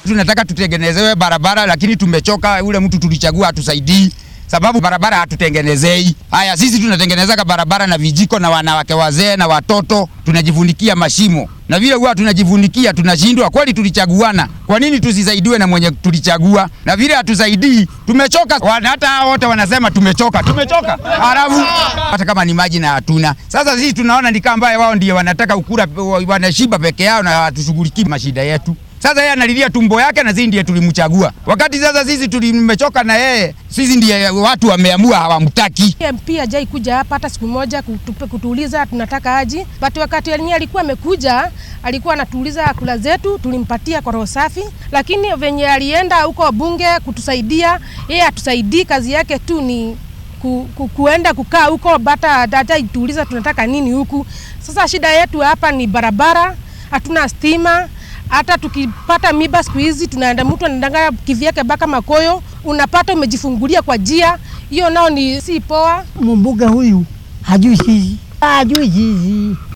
Tunataka tutengenezewe barabara, lakini tumechoka. Ule mtu tulichagua hatusaidii, sababu barabara hatutengenezei. Haya, sisi tunatengenezeka barabara na vijiko na wanawake wazee na watoto, tunajivunikia mashimo. Na vile huwa tunajivunikia tunashindwa. Kweli tulichaguana, kwa nini tusisaidiwe na mwenye tulichagua? Na vile hatusaidii, tumechoka. Hata wote wanasema tumechoka. Halafu hata kama ni maji na hatuna. Sasa sisi tunaona ni kama ambaye wao ndio wanataka ukura, wanashiba peke yao na hatushughulikii mashida yetu. Sasa yeye analilia tumbo yake na sisi ndiye tulimchagua. Wakati sasa sisi tumechoka na yeye, sisi ndiye watu wameamua hawamtaki. MP hajai kuja hapa hata siku moja kutuuliza tunataka aje. But wakati yeye alikuwa amekuja, alikuwa anatuuliza kula zetu, tulimpatia kwa roho safi. Lakini venye alienda huko bunge kutusaidia, yeye atusaidii, kazi yake tu ni kuenda kukaa huko hata ituuliza tunataka nini huku. Sasa shida yetu hapa ni barabara, hatuna stima. Hata tukipata miba siku hizi tunaenda mtu anadanganya kivyake baka Makoyo, unapata umejifungulia kwa jia. Hiyo nao ni si poa. Mumbuga huyu hajui sisi.